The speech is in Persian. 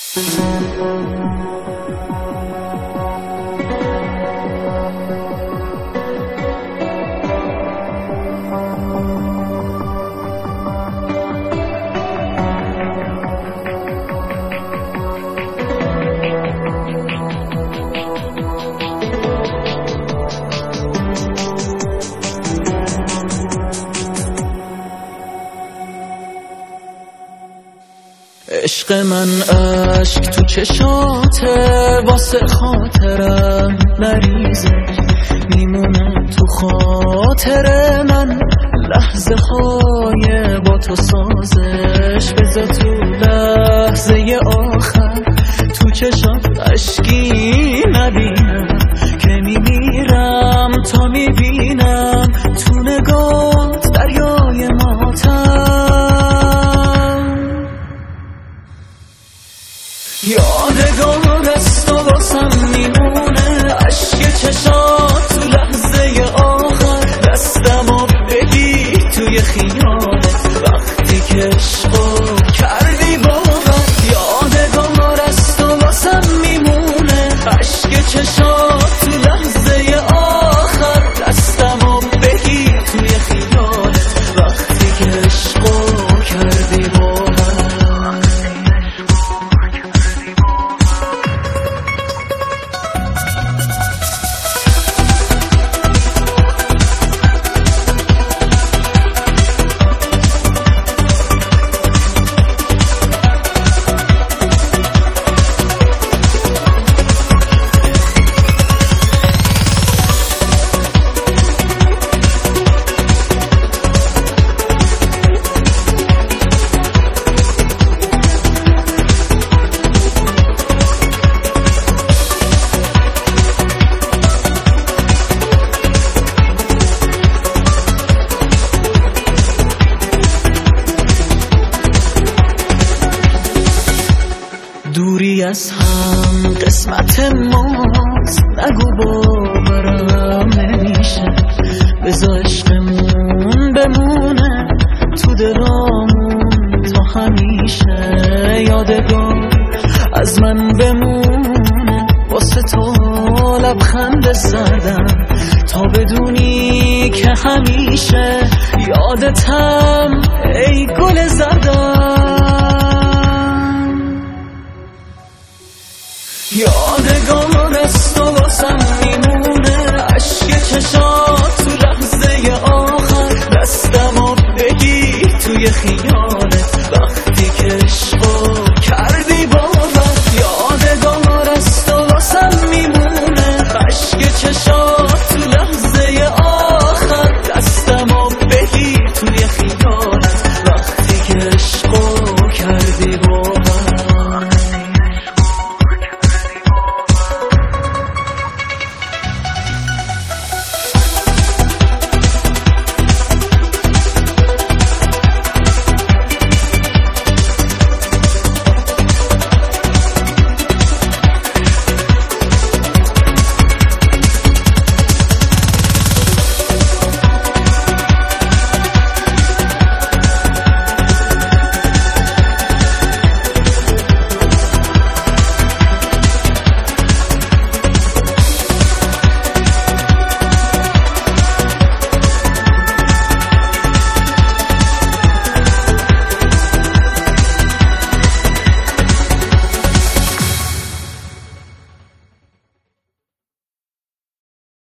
عشق من اشک تو چشاته، واسه خاطرم نریزه، میمونه تو خاطر من لحظه های با تو سازش. بذار تو لحظه آخر تو چشات اشکی نبینم که میمیرم تا میبینم تو نگات دریای ماتم. یادگار از تو واسم میمونه، اشک چشات تو لحظه آخر، دستمو بگیر توی خیالت وقتی که عشقو کردی باور. یادگار از تو واسم میمونه، اشک چشات تو لحظه آخر، دستمو بگیر توی خیالت وقتی که عشقو کردی باور. دوری از هم قسمت ماست، نگو باورم نمیشه، بذار عشقمون بمونه تو دلامون تا همیشه. یادگار از من بمونه، واسه تو لبخند زدم تا بدونی که همیشه یادتم ای گل زدم. یادگار از تو واسم میمونه، اشک چشات تو لحظه آخر، دستمو بگیر توی خیال